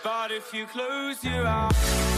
But if you close your eyes.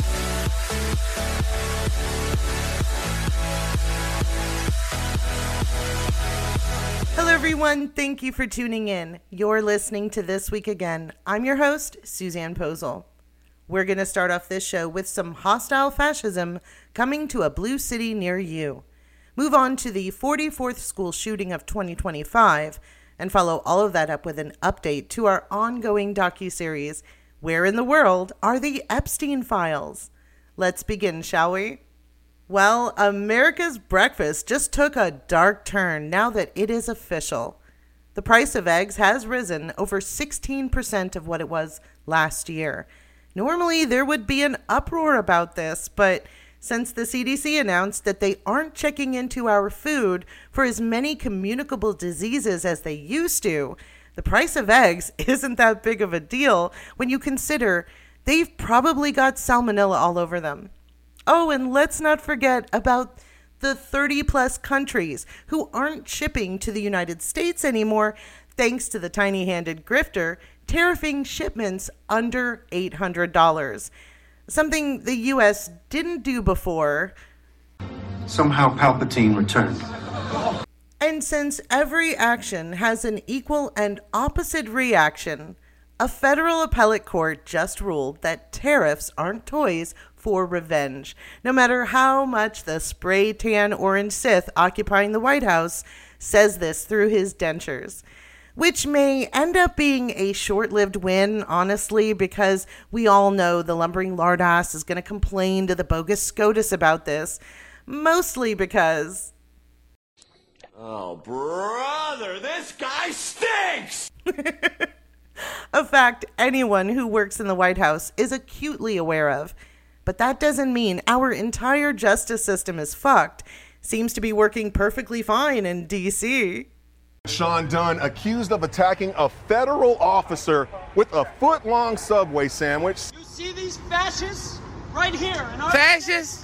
Hello everyone, thank you for tuning in. You're listening to This Week Again. I'm your host, Suzanne Posel. We're going to start off this show with some hostile fascism coming to a blue city near you. Move on to the 44th school shooting of 2025 and follow all of that up with an update to our ongoing docuseries, Where in the World Are the Epstein Files? Let's begin, shall we? Well, America's breakfast just took a dark turn now that it is official. The price of eggs has risen over 16% of what it was last year. Normally, there would be an uproar about this, but since the CDC announced that they aren't checking into our food for as many communicable diseases as they used to, the price of eggs isn't that big of a deal when you consider they've probably got salmonella all over them. Oh, and let's not forget about the 30-plus countries who aren't shipping to the United States anymore thanks to the tiny-handed grifter tariffing shipments under $800. Something the U.S. didn't do before. Somehow Palpatine returned. And since every action has an equal and opposite reaction, a federal appellate court just ruled that tariffs aren't toys for revenge, no matter how much the spray tan orange Sith occupying the White House says this through his dentures. Which may end up being a short-lived win, honestly, because we all know the lumbering lardass is going to complain to the bogus SCOTUS about this, mostly because... Oh, brother, this guy stinks! A fact anyone who works in the White House is acutely aware of. But that doesn't mean our entire justice system is fucked. Seems to be working perfectly fine in D.C. Sean Dunn accused of attacking a federal officer with a foot-long Subway sandwich. You see these fascists right here? Fascists?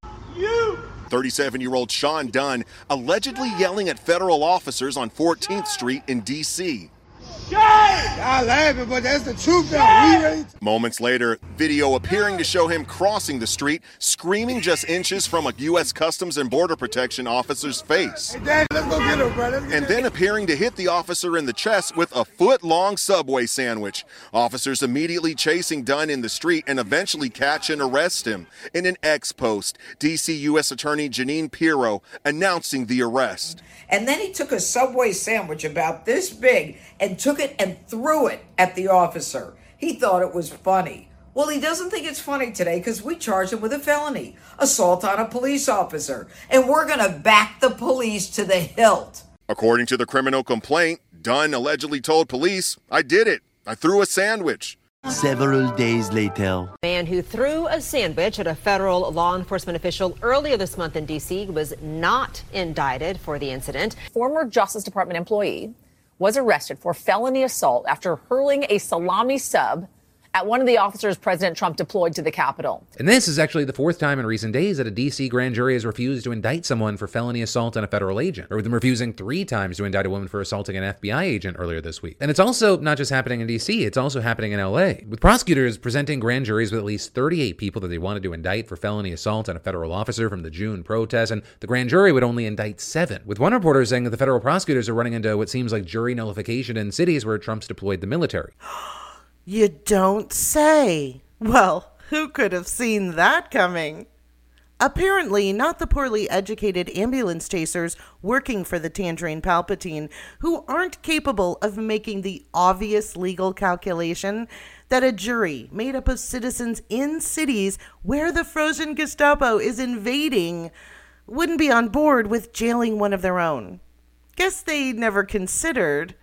You! 37-year-old Sean Dunn allegedly yelling at federal officers on 14th Street in D.C. Y'all laughing, but that's the truth though. Moments later, video appearing to show him crossing the street, screaming just inches from a U.S. Customs and Border Protection officer's face. Hey, Dad, let's go get him, bro. And then appearing to hit the officer in the chest with a foot-long Subway sandwich. Officers immediately chasing Dunn in the street and eventually catch and arrest him. In an X post, D.C. U.S. Attorney Jeanine Pirro announcing the arrest. And then he took a Subway sandwich about this big and took it and threw it at the officer. He thought it was funny. Well, he doesn't think it's funny today because we charged him with a felony, assault on a police officer, and we're going to back the police to the hilt. According to the criminal complaint, Dunn allegedly told police, "I did it. I threw a sandwich." Several days later. Man who threw a sandwich at a federal law enforcement official earlier this month in D.C. was not indicted for the incident. Former Justice Department employee was arrested for felony assault after hurling a salami sub at one of the officers President Trump deployed to the Capitol. And this is actually the fourth time in recent days that a D.C. grand jury has refused to indict someone for felony assault on a federal agent, or with them refusing 3 times to indict a woman for assaulting an FBI agent earlier this week. And it's also not just happening in D.C., it's also happening in L.A., with prosecutors presenting grand juries with at least 38 people that they wanted to indict for felony assault on a federal officer from the June protests, and the grand jury would only indict 7, with one reporter saying that the federal prosecutors are running into what seems like jury nullification in cities where Trump's deployed the military. You don't say. Well, who could have seen that coming? Apparently, not the poorly educated ambulance chasers working for the Tangerine Palpatine who aren't capable of making the obvious legal calculation that a jury made up of citizens in cities where the frozen Gestapo is invading wouldn't be on board with jailing one of their own. Guess they never considered.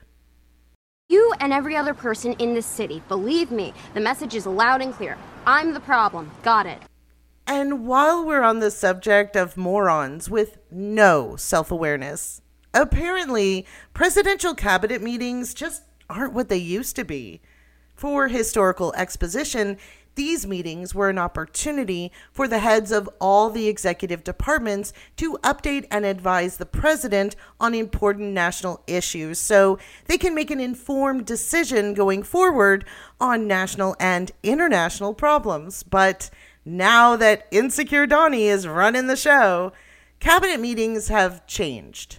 You and every other person in this city, believe me, the message is loud and clear. I'm the problem. Got it. And while we're on the subject of morons with no self-awareness, apparently presidential cabinet meetings just aren't what they used to be. For historical exposition, These meetings were an opportunity for the heads of all the executive departments to update and advise the president on important national issues so they can make an informed decision going forward on national and international problems. But now that Insecure Donnie is running the show, cabinet meetings have changed.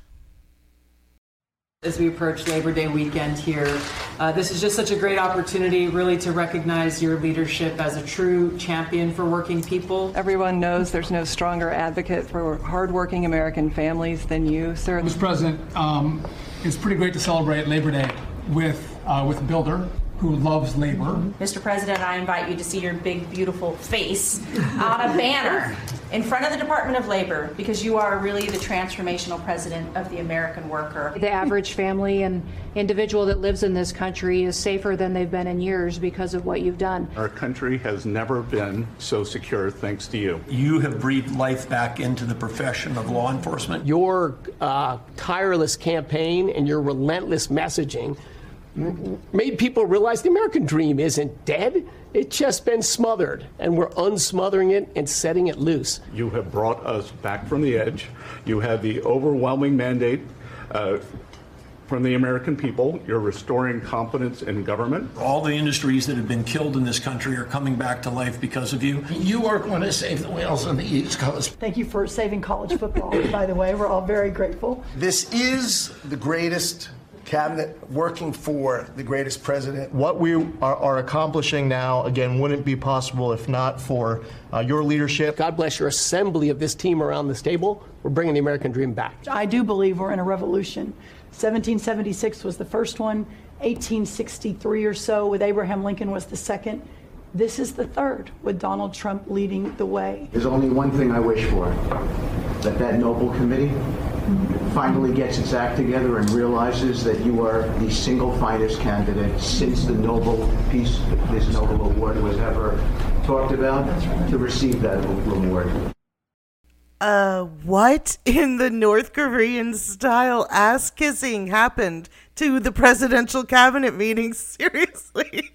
As we approach Labor Day weekend here, this is just such a great opportunity really to recognize your leadership as a true champion for working people. Everyone knows there's no stronger advocate for hardworking American families than you, sir. Mr. President, it's pretty great to celebrate Labor Day with a builder who loves labor. Mr. President, I invite you to see your big, beautiful face on a banner in front of the Department of Labor, because you are really the transformational president of the American worker. The average family and individual that lives in this country is safer than they've been in years because of what you've done. Our country has never been so secure thanks to you. You have breathed life back into the profession of law enforcement. Your tireless campaign and your relentless messaging made people realize the American dream isn't dead. It's just been smothered, and we're unsmothering it and setting it loose. You have brought us back from the edge. You had the overwhelming mandate from the American people. You're restoring confidence in government. All the industries that have been killed in this country are coming back to life because of you. You are going to save the whales on the East Coast. Thank you for saving college football, by the way. We're all very grateful. This is the greatest cabinet working for the greatest president. What we are accomplishing now, again, wouldn't be possible if not for your leadership. God bless your assembly of this team around this table. We're bringing the American dream back. I do believe we're in a revolution. 1776 was the first one. 1863 or so with Abraham Lincoln was the second. This is the third, with Donald Trump leading the way. There's only one thing I wish for, that noble committee finally gets its act together and realizes that you are the single finest candidate since the Nobel Peace, this Nobel Award was ever talked about, to receive that reward. What in the North Korean style ass kissing happened to the presidential cabinet meetings? Seriously.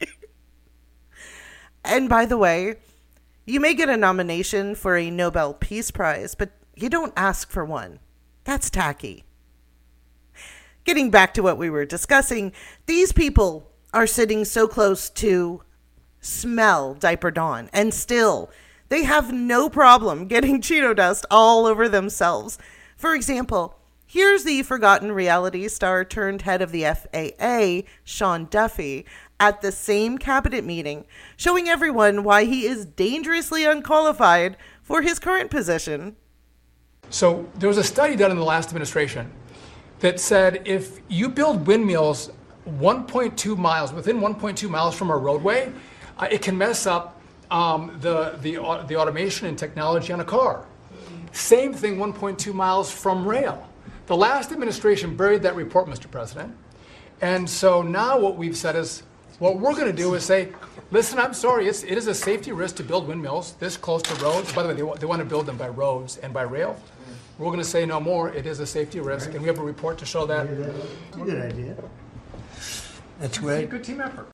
And by the way, you may get a nomination for a Nobel Peace Prize, but you don't ask for one. That's tacky. Getting back to what we were discussing, these people are sitting so close to smell Diaper Dawn, and still they have no problem getting Cheeto dust all over themselves. For example, here's the forgotten reality star turned head of the FAA, Sean Duffy, at the same cabinet meeting, showing everyone why he is dangerously unqualified for his current position. So there was a study done in the last administration that said if you build windmills 1.2 miles, within 1.2 miles from a roadway, it can mess up the automation and technology on a car. Same thing 1.2 miles from rail. The last administration buried that report, Mr. President. And so now what we've said is, what we're going to do is say, listen, I'm sorry, it is a safety risk to build windmills this close to roads. By the way, they want to build them by roads and by rail. We're going to say no more. It is a safety risk, and we have a report to show that. That's a good idea. That's great. Good team effort.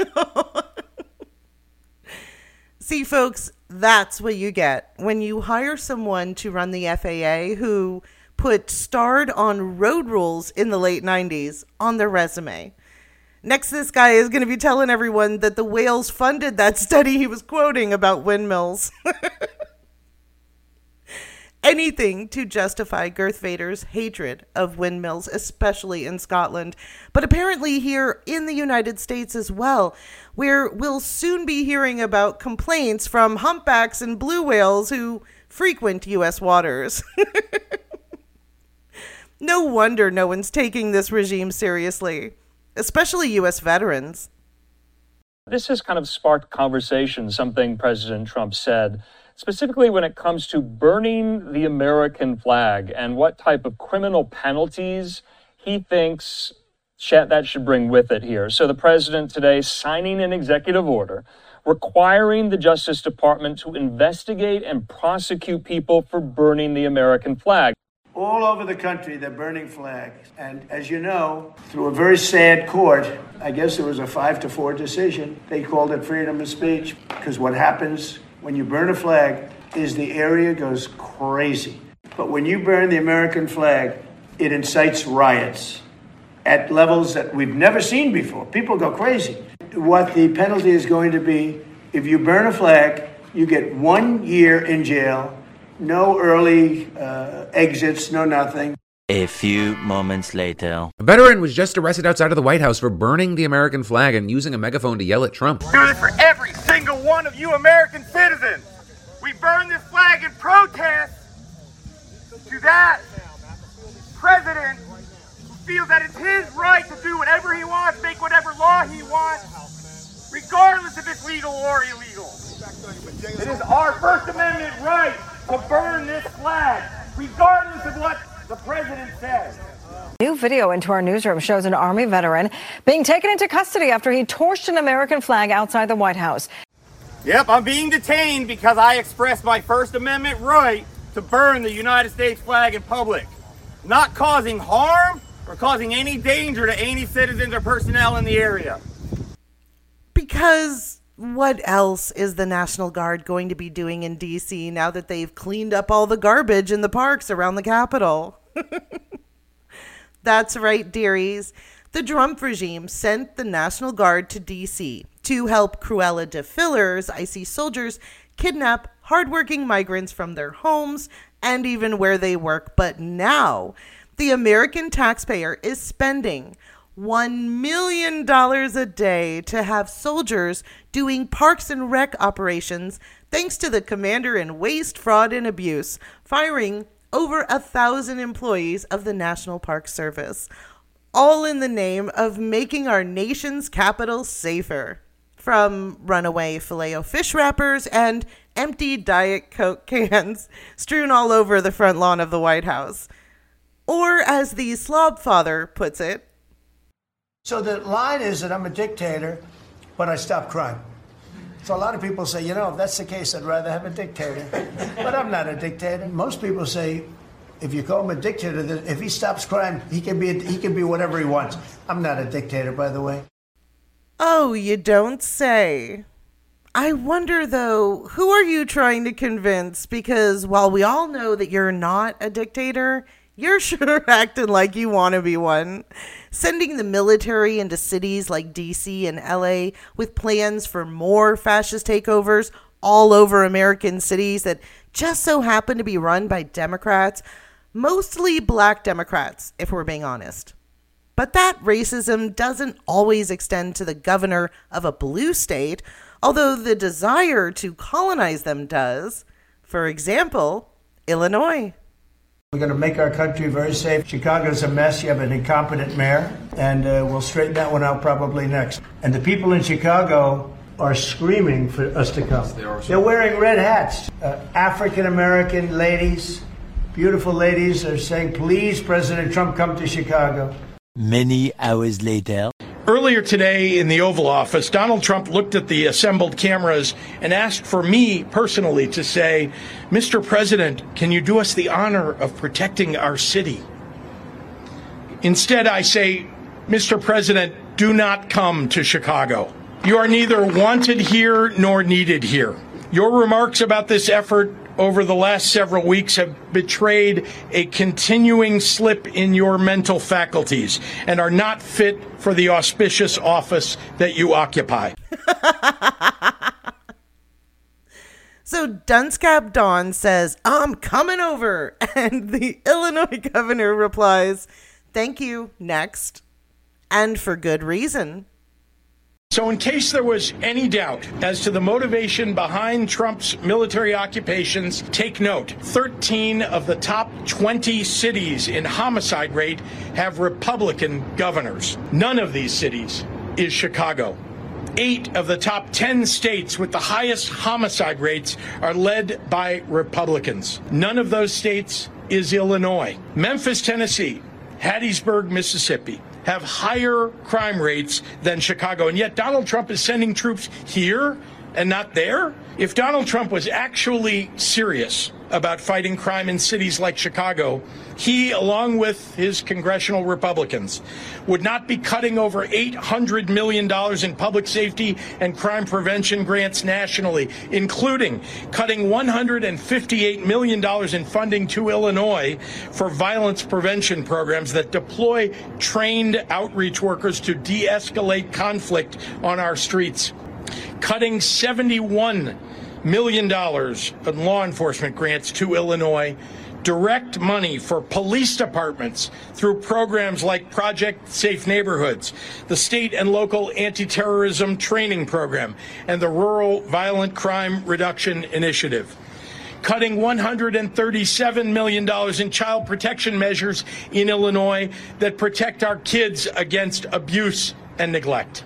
See, folks, that's what you get when you hire someone to run the FAA who put starred on road rules in the late 90s on their resume. Next, this guy is going to be telling everyone that the whales funded that study he was quoting about windmills. Anything to justify Darth Vader's hatred of windmills, especially in Scotland, but apparently here in the United States as well, where we'll soon be hearing about complaints from humpbacks and blue whales who frequent U.S. waters. No wonder no one's taking this regime seriously, especially U.S. veterans. This has kind of sparked conversation, something President Trump said, specifically when it comes to burning the American flag and what type of criminal penalties he thinks that should bring with it here. So the president today signing an executive order requiring the Justice Department to investigate and prosecute people for burning the American flag. All over the country, they're burning flags. And as you know, through a very sad court, I guess it was a 5-4 decision, they called it freedom of speech. Because what happens when you burn a flag is the area goes crazy. But when you burn the American flag, it incites riots at levels that we've never seen before. People go crazy. What the penalty is going to be, if you burn a flag, you get 1 year in jail, no early exits, no nothing. A few moments later. A veteran was just arrested outside of the White House for burning the American flag and using a megaphone to yell at Trump. Do this for every single one of you American citizens. We burn this flag in protest to that president who feels that it's his right to do whatever he wants, make whatever law he wants, regardless if it's legal or illegal. It is our First Amendment right to burn this flag, regardless of what the president says. New video into our newsroom shows an Army veteran being taken into custody after he torched an American flag outside the White House. Yep, I'm being detained because I expressed my First Amendment right to burn the United States flag in public, not causing harm or causing any danger to any citizens or personnel in the area. Because what else is the National Guard going to be doing in D.C. now that they've cleaned up all the garbage in the parks around the Capitol? That's right, dearies. The Trump regime sent the National Guard to D.C. to help Cruella de Vil's ICE soldiers kidnap hardworking migrants from their homes and even where they work. But now the American taxpayer is spending $1 million a day to have soldiers doing Parks and Rec operations thanks to the commander in waste, fraud, and abuse, firing over 1,000 employees of the National Park Service, all in the name of making our nation's capital safer. From runaway Filet-O-Fish wrappers and empty Diet Coke cans strewn all over the front lawn of the White House. Or as the slob father puts it, So the line is that I'm a dictator, but I stop crime. So a lot of people say, you know, if that's the case, I'd rather have a dictator. But I'm not a dictator. Most people say, if you call him a dictator, that if he stops crime, he can be whatever he wants. I'm not a dictator, by the way. Oh, you don't say. I wonder, though, who are you trying to convince? Because while we all know that you're not a dictator, you're sure acting like you want to be one. Sending the military into cities like D.C. and L.A. with plans for more fascist takeovers all over American cities that just so happen to be run by Democrats, mostly black Democrats, if we're being honest. But that racism doesn't always extend to the governor of a blue state, although the desire to colonize them does. For example, Illinois. We're going to make our country very safe. Chicago's a mess. You have an incompetent mayor, and we'll straighten that one out probably next. And the people in Chicago are screaming for us to come. They're wearing red hats. African-American ladies, beautiful ladies, are saying, please, President Trump, come to Chicago. Many hours later. Earlier today in the Oval Office, Donald Trump looked at the assembled cameras and asked for me personally to say, Mr. President, can you do us the honor of protecting our city? Instead, I say, Mr. President, do not come to Chicago. You are neither wanted here nor needed here. Your remarks about this effort over the last several weeks have betrayed a continuing slip in your mental faculties and are not fit for the auspicious office that you occupy. So Dunce-Cap Dawn says, I'm coming over. And the Illinois governor replies, thank you, next. And for good reason. So in case there was any doubt as to the motivation behind Trump's military occupations, take note. 13 of the top 20 cities in homicide rate have Republican governors. None of these cities is Chicago. 8 of the top 10 states with the highest homicide rates are led by Republicans. None of those states is Illinois. Memphis, Tennessee, Hattiesburg, Mississippi have higher crime rates than Chicago. And yet Donald Trump is sending troops here and not there? If Donald Trump was actually serious about fighting crime in cities like Chicago, he, along with his congressional Republicans, would not be cutting over $800 million in public safety and crime prevention grants nationally, including cutting $158 million in funding to Illinois for violence prevention programs that deploy trained outreach workers to de-escalate conflict on our streets, cutting $71 million in law enforcement grants to Illinois, direct money for police departments through programs like Project Safe Neighborhoods, the state and local anti-terrorism training program, and the Rural Violent Crime Reduction Initiative. Cutting $137 million in child protection measures in Illinois that protect our kids against abuse and neglect.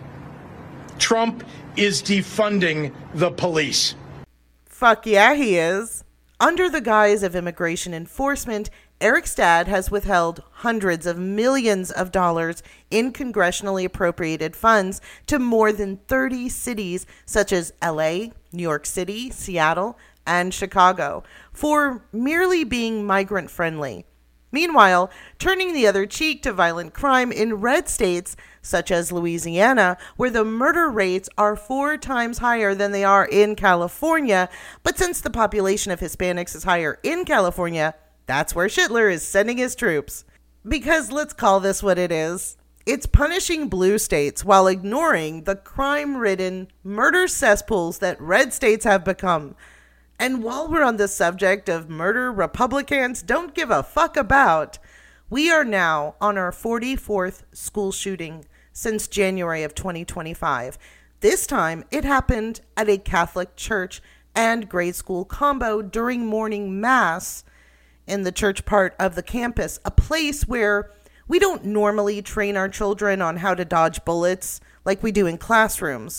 Trump is defunding the police. Fuck yeah, he is. Under the guise of immigration enforcement, Eric's dad has withheld hundreds of millions of dollars in congressionally appropriated funds to more than 30 cities such as LA, New York City, Seattle, and Chicago for merely being migrant friendly. Meanwhile, turning the other cheek to violent crime in red states such as Louisiana, where the murder rates are 4 times higher than they are in California. But since the population of Hispanics is higher in California, that's where Schittler is sending his troops. Because let's call this what it is. It's punishing blue states while ignoring the crime-ridden murder cesspools that red states have become. And while we're on the subject of murder Republicans don't give a fuck about, we are now on our 44th school shooting since January of 2025. This time, it happened at a Catholic church and grade school combo during morning mass in the church part of the campus, a place where we don't normally train our children on how to dodge bullets like we do in classrooms,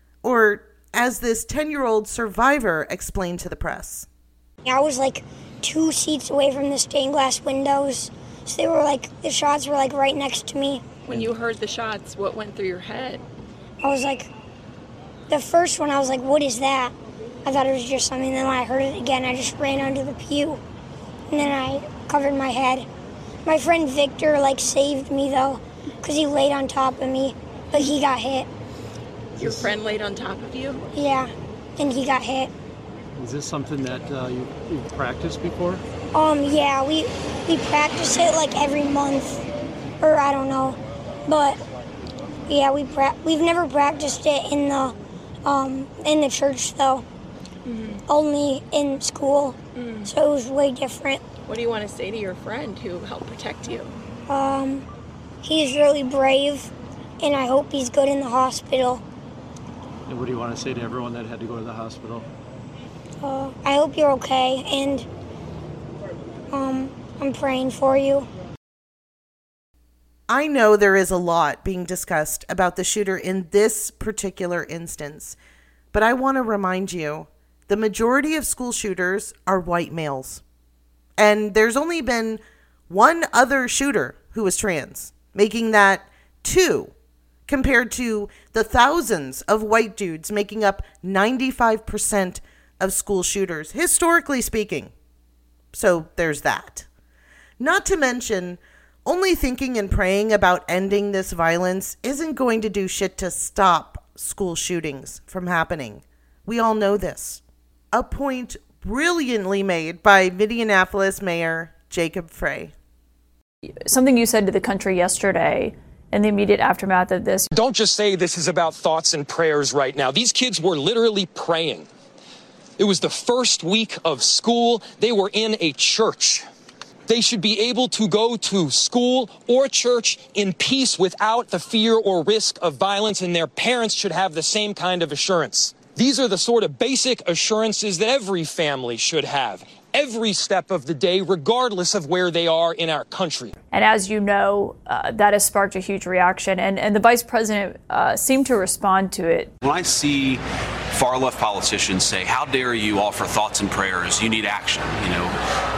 or as this 10-year-old survivor explained to the press. I was like 2 seats away from the stained glass windows, so they were like, the shots were like right next to me. When you heard the shots, what went through your head? I was like, the first one, I was like, what is that? I thought it was just something, then when I heard it again, I just ran under the pew, and then I covered my head. My friend Victor saved me though, because he laid on top of me, but he got hit. Your friend laid on top of you? Yeah, and he got hit. Is this something that you've practiced before? Yeah, we practice it every month, or I don't know, but yeah, we've never practiced it in the church though, only in school, so it was way different. What do you want to say to your friend who helped protect you? He's really brave, and I hope he's good in the hospital. And what do you want to say to everyone that had to go to the hospital? I hope you're okay, and I'm praying for you. I know there is a lot being discussed about the shooter in this particular instance, but I want to remind you, the majority of school shooters are white males. And there's only been one other shooter who was trans, making that 2. Compared to the thousands of white dudes making up 95% of school shooters, historically speaking. So there's that. Not to mention, only thinking and praying about ending this violence isn't going to do shit to stop school shootings from happening. We all know this. A point brilliantly made by Minneapolis Mayor Jacob Frey. Something you said to the country yesterday in the immediate aftermath of this. Don't just say this is about thoughts and prayers right now. These kids were literally praying. It was the first week of school. They were in a church. They should be able to go to school or church in peace without the fear or risk of violence, and their parents should have the same kind of assurance. These are the sort of basic assurances that every family should have, every step of the day, regardless of where they are in our country. And as you know, that has sparked a huge reaction, and the vice president seemed to respond to it. When I see far left politicians say, how dare you offer thoughts and prayers, you need action,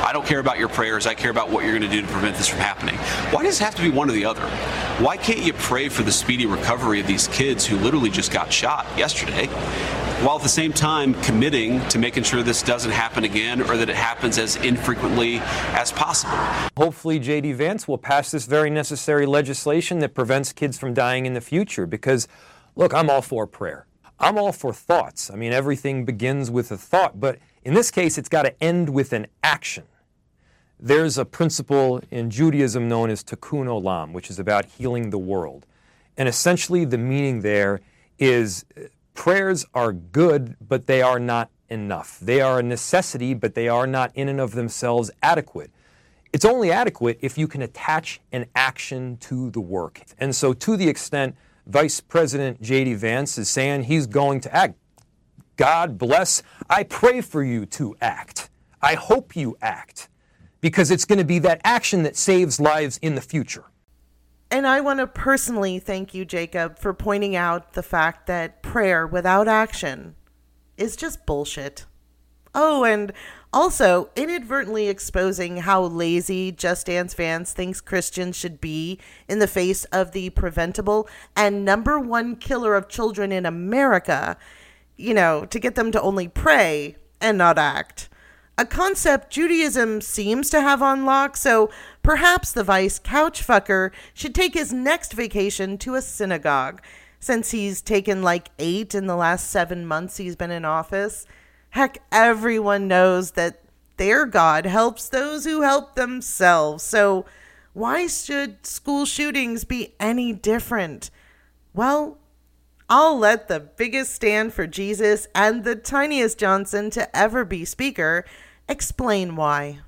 I don't care about your prayers. I care about what you're going to do to prevent this from happening. Why does it have to be one or the other? Why can't you pray for the speedy recovery of these kids who literally just got shot yesterday, while at the same time committing to making sure this doesn't happen again or that it happens as infrequently as possible? Hopefully J.D. Vance will pass this very necessary legislation that prevents kids from dying in the future because, look, I'm all for prayer. I'm all for thoughts. I mean, everything begins with a thought, but in this case, it's got to end with an action. There's a principle in Judaism known as Tikkun Olam, which is about healing the world. And essentially the meaning there is prayers are good, but they are not enough. They are a necessity, but they are not in and of themselves adequate. It's only adequate if you can attach an action to the work. And so to the extent Vice President J.D. Vance is saying he's going to act, God bless, I pray for you to act. I hope you act, because it's going to be that action that saves lives in the future. And I want to personally thank you, Jacob, for pointing out the fact that prayer without action is just bullshit. Oh, and also inadvertently exposing how lazy Just Dance Vance thinks Christians should be in the face of the preventable and #1 killer of children in America, to get them to only pray and not act. A concept Judaism seems to have on lock, so perhaps the vice couchfucker should take his next vacation to a synagogue, since he's taken like 8 in the last 7 months he's been in office. Heck, everyone knows that their God helps those who help themselves, so why should school shootings be any different? Well, I'll let the biggest stand for Jesus and the tiniest Johnson to ever be speaker explain why.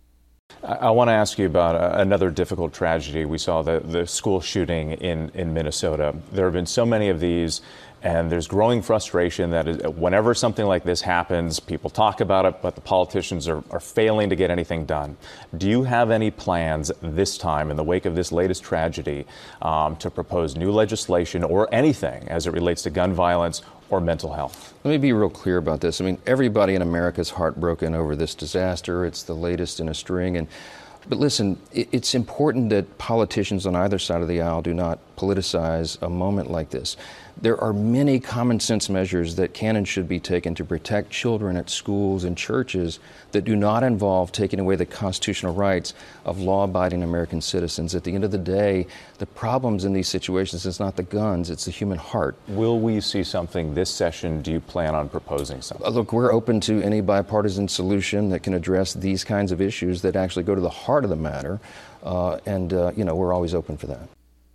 I want to ask you about another difficult tragedy. We saw the school shooting in Minnesota. There have been so many of these, and there's growing frustration that whenever something like this happens, people talk about it, but the politicians are failing to get anything done. Do you have any plans this time, in the wake of this latest tragedy, to propose new legislation or anything as it relates to gun violence or mental health? Let me be real clear about this. I mean, everybody in America is heartbroken over this disaster. It's the latest in a string. But listen, it's important that politicians on either side of the aisle do not politicize a moment like this. There are many common sense measures that can and should be taken to protect children at schools and churches that do not involve taking away the constitutional rights of law-abiding American citizens. At the end of the day, the problems in these situations is not the guns, it's the human heart. Will we see something this session? Do you plan on proposing something? Look, we're open to any bipartisan solution that can address these kinds of issues that actually go to the heart of the matter, and we're always open for that.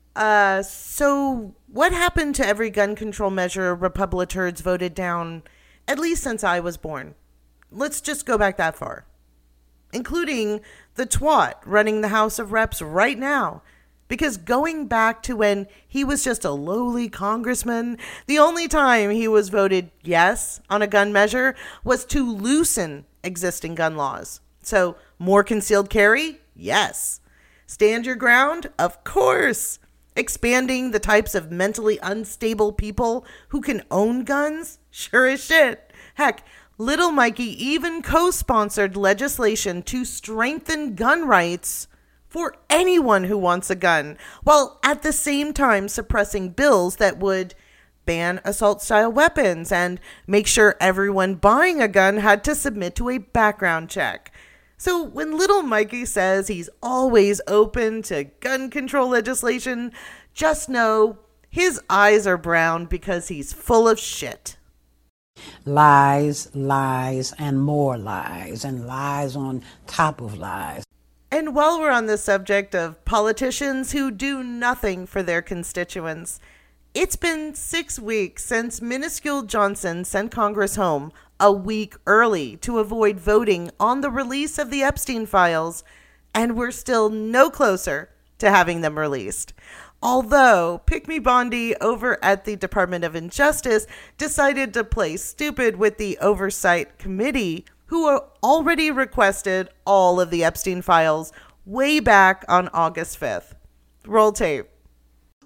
So what happened to every gun control measure Republicans voted down, at least since I was born? Let's just go back that far. Including the twat running the House of Reps right now. Because going back to when he was just a lowly congressman, the only time he was voted yes on a gun measure was to loosen existing gun laws. So more concealed carry? Yes. Stand your ground? Of course. Expanding the types of mentally unstable people who can own guns? Sure as shit. Heck, Little Mikey even co-sponsored legislation to strengthen gun rights for anyone who wants a gun, while at the same time suppressing bills that would ban assault-style weapons and make sure everyone buying a gun had to submit to a background check. So when Little Mikey says he's always open to gun control legislation, just know his eyes are brown because he's full of shit. Lies, lies, and more lies, and lies on top of lies. And while we're on the subject of politicians who do nothing for their constituents, it's been 6 weeks since Minuscule Johnson sent Congress home a week early to avoid voting on the release of the Epstein files, and we're still no closer to having them released. Although Pick Me Bondi over at the Department of Injustice decided to play stupid with the Oversight Committee, who already requested all of the Epstein files way back on August 5th. Roll tape.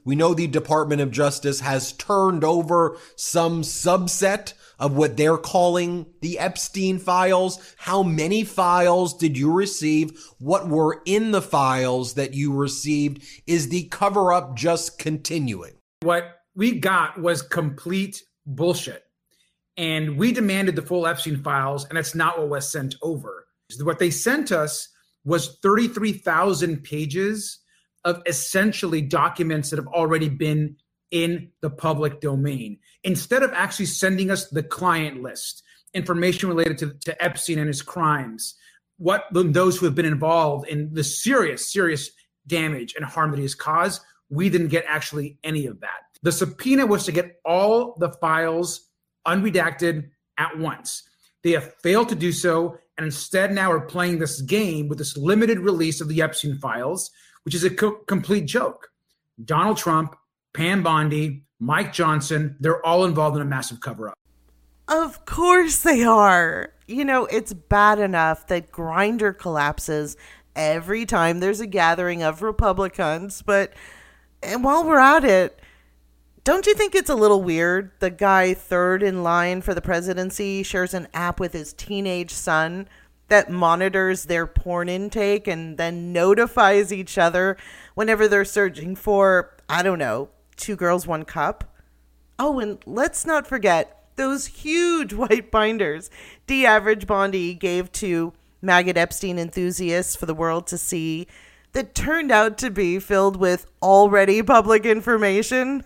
We know the Department of Justice has turned over some subset of what they're calling the Epstein files. How many files did you receive? What were in the files that you received? Is the cover-up just continuing? What we got was complete bullshit. And we demanded the full Epstein files, and that's not what was sent over. What they sent us was 33,000 pages of essentially documents that have already been in the public domain. Instead of actually sending us the client list, information related to Epstein and his crimes, what those who have been involved in the serious damage and harm that he has caused, we didn't get actually any of that. The subpoena was to get all the files unredacted at once. They have failed to do so, and instead now are playing this game with this limited release of the Epstein files, which is a complete joke. Donald Trump, Pam Bondi, Mike Johnson, they're all involved in a massive cover-up. Of course they are. You know, it's bad enough that Grindr collapses every time there's a gathering of Republicans, but and while we're at it, don't you think it's a little weird? The guy third in line for the presidency shares an app with his teenage son that monitors their porn intake and then notifies each other whenever they're searching for, I don't know, 2 girls, 1 cup. Oh, and let's not forget those huge white binders D. Average Bondi gave to maggot Epstein enthusiasts for the world to see that turned out to be filled with already public information.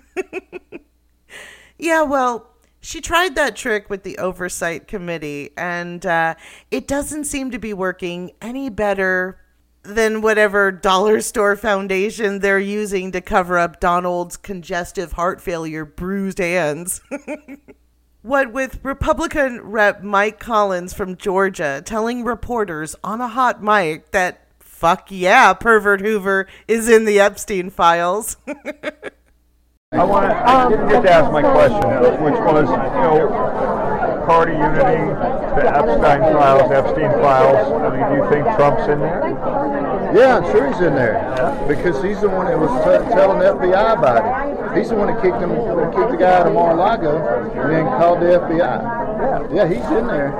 Yeah, well, she tried that trick with the Oversight Committee, and it doesn't seem to be working any better than whatever dollar store foundation they're using to cover up Donald's congestive heart failure bruised hands. What with Republican Rep. Mike Collins from Georgia telling reporters on a hot mic that, fuck yeah, Pervert Hoover is in the Epstein files. I want to get to ask my question, which was, party unity, the Epstein files. I mean, do you think Trump's in there? Yeah, I'm sure he's in there because he's the one that was telling the FBI about it. He's the one that kicked the guy out of Mar-a-Lago and then called the FBI. Yeah, he's in there.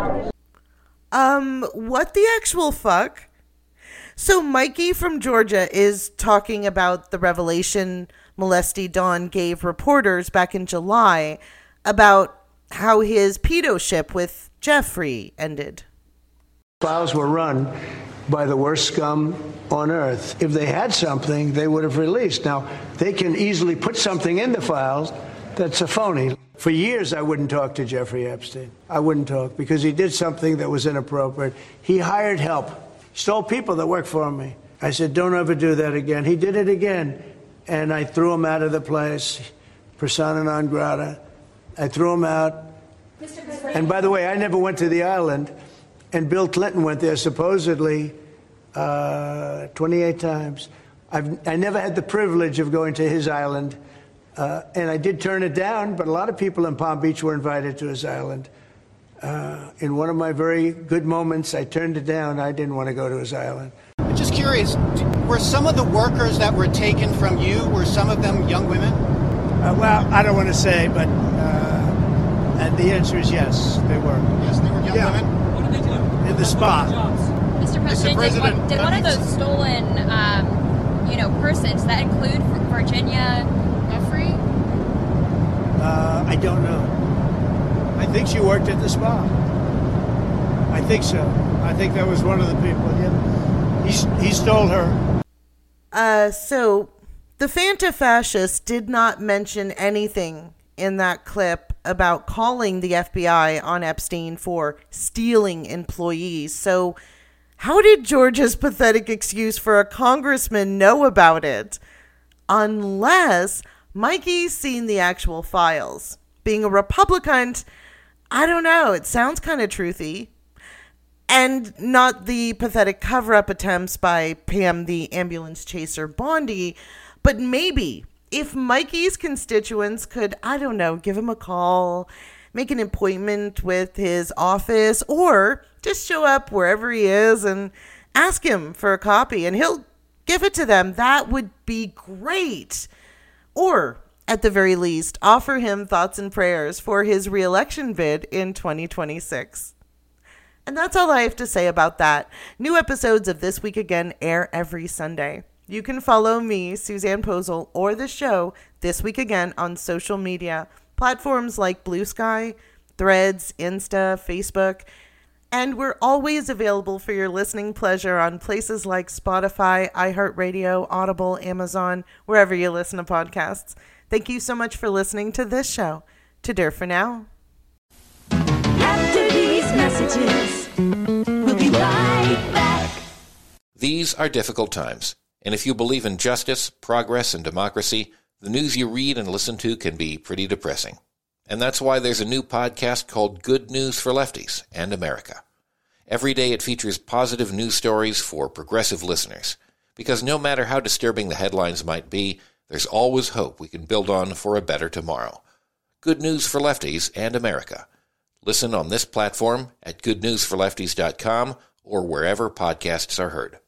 What the actual fuck? So Mikey from Georgia is talking about the revelation Molesty Dawn gave reporters back in July about how his pedo-ship with Jeffrey ended. Files were run by the worst scum on earth. If they had something, they would have released. Now, they can easily put something in the files that's a phony. For years, I wouldn't talk to Jeffrey Epstein. I wouldn't talk because he did something that was inappropriate. He hired help. He stole people that worked for me. I said, don't ever do that again. He did it again. And I threw him out of the place, persona non grata. I threw him out. And by the way, I never went to the island. And Bill Clinton went there supposedly 28 times. I never had the privilege of going to his island. And I did turn it down, but a lot of people in Palm Beach were invited to his island. In one of my very good moments, I turned it down. I didn't want to go to his island. I'm just curious, were some of the workers that were taken from you, were some of them young women? Well, I don't want to say, but and the answer is yes, they were. Yes, they were young women? What did they do? In the spa. Mr. President, did one of those stolen, persons, that include Virginia Jeffrey? I don't know. I think she worked at the spa. I think so. I think that was one of the people. Yeah. He stole her. So the Fanta fascist did not mention anything in that clip about calling the FBI on Epstein for stealing employees. So how did Georgia's pathetic excuse for a congressman know about it? Unless Mikey's seen the actual files. Being a Republican, I don't know. It sounds kind of truthy. And not the pathetic cover-up attempts by Pam the ambulance chaser Bondi, but maybe if Mikey's constituents could, I don't know, give him a call, make an appointment with his office, or just show up wherever he is and ask him for a copy, and he'll give it to them. That would be great. or at the very least, offer him thoughts and prayers for his re-election bid in 2026. And that's all I have to say about that. New episodes of This Week Again air every Sunday. You can follow me, Suzanne Posel, or the show This Week Again on social media, platforms like Blue Sky, Threads, Insta, Facebook, and we're always available for your listening pleasure on places like Spotify, iHeartRadio, Audible, Amazon, wherever you listen to podcasts. Thank you so much for listening to this show. To Dir for now. After these messages, we'll be right back. These are difficult times, and if you believe in justice, progress, and democracy, the news you read and listen to can be pretty depressing. And that's why there's a new podcast called Good News for Lefties and America. Every day it features positive news stories for progressive listeners, because no matter how disturbing the headlines might be, there's always hope we can build on for a better tomorrow. Good News for Lefties and America. Listen on this platform at goodnewsforlefties.com or wherever podcasts are heard.